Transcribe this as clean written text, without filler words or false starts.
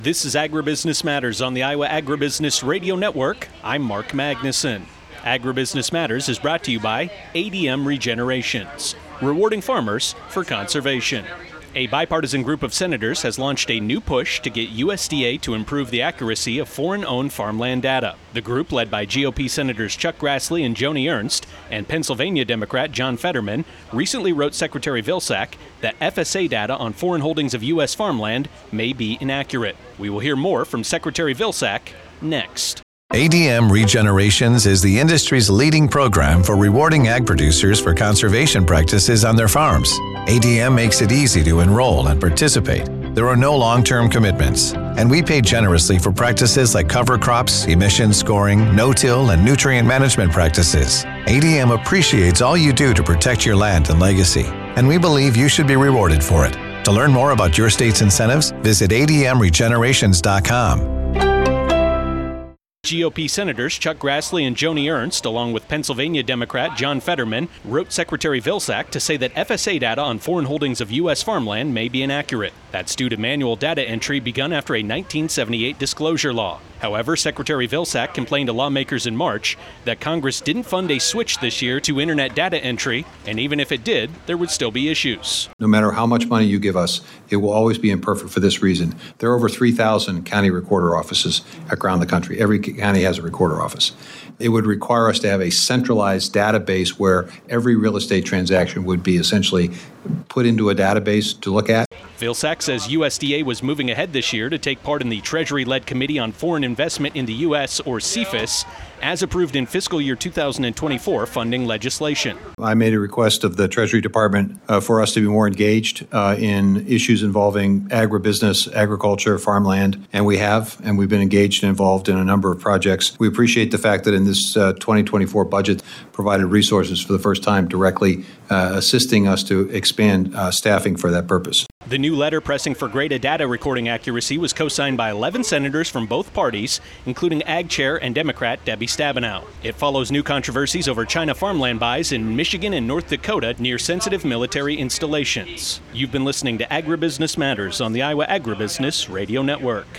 This is Agribusiness Matters on the Iowa Agribusiness Radio Network. I'm Mark Magnuson. Agribusiness Matters is brought to you by ADM Regenerations, rewarding farmers for conservation. A bipartisan group of senators has launched a new push to get USDA to improve the accuracy of foreign-owned farmland data. The group, led by GOP Senators Chuck Grassley and Joni Ernst and Pennsylvania Democrat John Fetterman, recently wrote Secretary Vilsack that FSA data on foreign holdings of U.S. farmland may be inaccurate. We will hear more from Secretary Vilsack next. ADM Regenerations is the industry's leading program for rewarding ag producers for conservation practices on their farms. ADM makes it easy to enroll and participate. There are no long-term commitments, and we pay generously for practices like cover crops, emission scoring, no-till, and nutrient management practices. ADM appreciates all you do to protect your land and legacy, and we believe you should be rewarded for it. To learn more about your state's incentives, visit admregenerations.com. GOP Senators Chuck Grassley and Joni Ernst, along with Pennsylvania Democrat John Fetterman, wrote Secretary Vilsack to say that FSA data on foreign holdings of U.S. farmland may be inaccurate. That's due to manual data entry begun after a 1978 disclosure law. However, Secretary Vilsack complained to lawmakers in March that Congress didn't fund a switch this year to internet data entry, and even if it did, there would still be issues. No matter how much money you give us, it will always be imperfect for this reason. There are over 3,000 county recorder offices around the country. Every county has a recorder office. It would require us to have a centralized database where every real estate transaction would be essentially put into a database to look at. Vilsack says USDA was moving ahead this year to take part in the Treasury-led Committee on Foreign Investment in the U.S., or CFIUS, as approved in fiscal year 2024 funding legislation. I made a request of the Treasury Department for us to be more engaged in issues involving agribusiness, agriculture, farmland, and we've been engaged and involved in a number of projects. We appreciate the fact that in this 2024 budget provided resources for the first time directly assisting us to expand staffing for that purpose. The new letter pressing for greater data recording accuracy was co-signed by 11 senators from both parties, including Ag Chair and Democrat Debbie Stabenow. It follows new controversies over China farmland buys in Michigan and North Dakota near sensitive military installations. You've been listening to Agribusiness Matters on the Iowa Agribusiness Radio Network.